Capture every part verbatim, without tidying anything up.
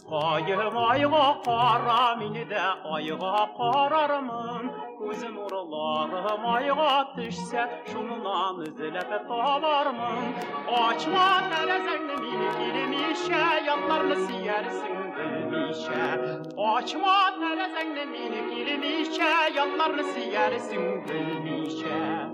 Yıldızkayım ayga kara, mini de ayga kararımın. Gözüm nurlarım ayga düşse, şundan izlep tavarmın. Açma terezengni mini girmişe, yanlarını siyersin bilmişe. Açma terezengni mini girmişe, yanlarını siyersin bilmişe.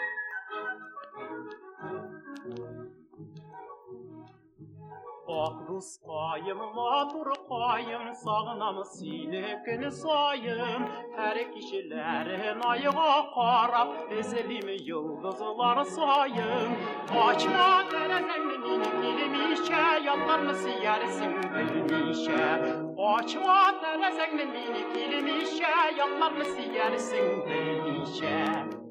Ah Ruskayım, Maturkayım, sağınam seni gün sayım. Her kişilerin ayığa karab, ezelim yıldızlar sayım. Açma terezengni mini girmişe, yanlarını siyersin bilmişe. Açma terezengni mini girmişe, yanlarını siyersin bilmişe.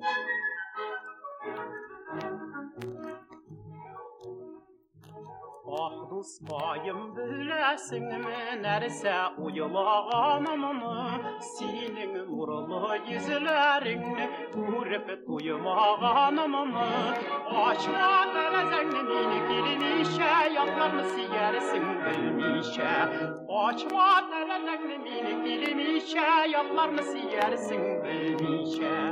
Ah Ruskayım, bilesinmi nerse uyulağanımı, senin nurlu yüzlerini görüp duymağanımı. Açma terezengni mini girmişe, yanlarını siyersin bilmişe. Açma terezengni mini girmişe, yanlarını siyersin bilmişe.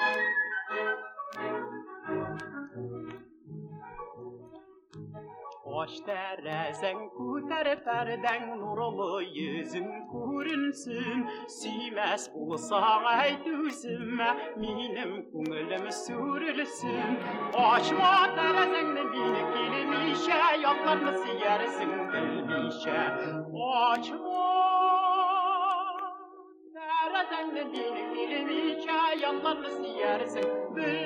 Hoş terezen kuter perden, nurlu yüzün görünsün. Siymez bulsa ayt üzüme, minim kungulum sürülsün. Açma terezengni mini girmişe, yanlarını siyersin bilmişe. Açma terezengni mini girmişe, yanlarını siyersin bilmişe.